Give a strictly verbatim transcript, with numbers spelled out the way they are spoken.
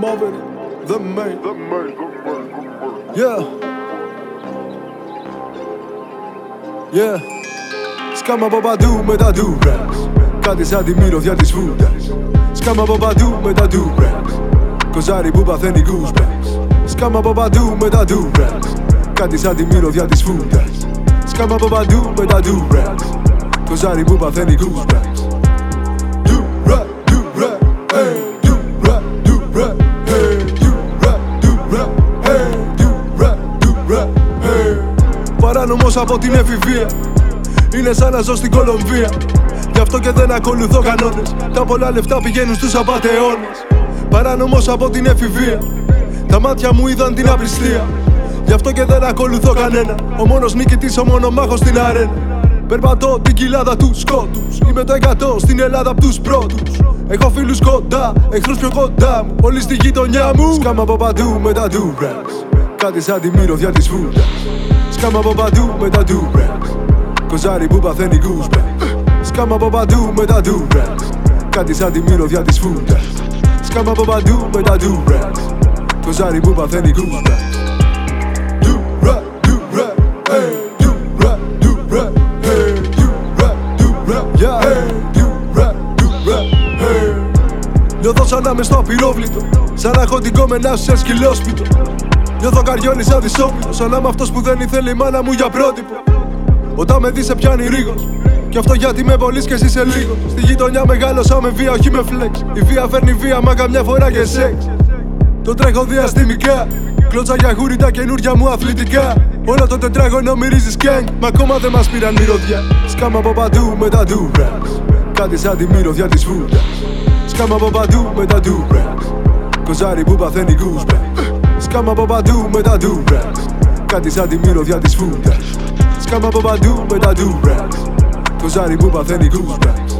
Maverick, the main. Yeah. Yeah. Σκάμα από παντού με τα do-rags. Κάτι σαν τη μυρωδιά της φούντας. Σκάμα από παντού με τα do-rags. Κοζάρι που παθαίνει goosebumps. Σκάμα από παντού με τα do-rags. Κάτι σαν τη μυρωδιά της φούντας. Σκάμα από παντού με τα do-rags. Κοζάρι που παθαίνει goosebumps. Do-rag, do-rag, hey. Do-rag, do-rag, hey. Do-rag, do-rag, hey. Do-rag, do-rag, hey. Παράνομος από την εφηβεία. Είναι σαν να ζω στην Κολομβία. Γι' αυτό και δεν ακολουθώ κανόνες. Τα πολλά λεφτά πηγαίνουν στους απατεώνες. Παράνομος από την εφηβεία. Τα μάτια μου είδαν την απιστία. Γι' αυτό και δεν ακολουθώ κανένα. Ο μόνος νικητής, ο μονομάχος στην αρένα. Περπατώ την κοιλάδα του σκότους. Είμαι το εκατό στην Ελλάδα απ' τους πρώτους. Έχω φίλους κοντά, εχθρούς πιο κοντά μου. Όλοι στη γειτονιά μου. Σκάμα από παντού με τα do-rags. Κάτι σαν τη μυρωδιά της φούντας. Σκάμα από παντού με τα do-rags. Κοζάρι που παθαίνει goosebumps. Σκάμα από παντού με τα do-rags. Κάτι σαν τη μυρωδιά της φούντας. Σκάμα από παντού με τα do-rags. Κοζάρι που παθαίνει goosebumps. Do-rag, do-rag, hey. Do-rag, do-rag, hey. Do-rag, do-rag, yeah. Hey. Do-rag, do-rag, hey. Νιώθω σαν να είμαι στο απειρόβλητο. Σαν να έχω την κόμενά σου σε σκυλόσπιτο. Νιώθω καριόλι σαν δυσόπιτο. Σαν να είμαι αυτός που δεν ήθελε η μάνα μου για πρότυπο. Όταν με δει σε πιάνει ρίγος. Κι αυτό γιατί με βολείς και εσύ σε λίγο. Στη γειτονιά μεγάλωσα με βία, όχι με flex. Η βία φέρνει βία, μα καμιά φορά και σεξ. Το τρέχω διαστημικά. Κλώτσα για χούρι τα καινούρια μου αθλητικά. Όλο το τετράγωνο μυρίζει σκέγκ. Μα ακόμα δεν μας πήραν μυρωδιά. Σκάμα από παντού με τα do-rags. Κάτι σαν τη μυρωδιά της φούντας. Σκάμα από παντού με τα do-rags. Κοζάρι που παθαίνει goosebumps. Σκάμα από παντού με τα do-rags. Κάτι σαν τη μυρωδιά της φούντας. Σκάμα από παντού με τα do-rags. Κοζάρι που παθαίνει goosebumps.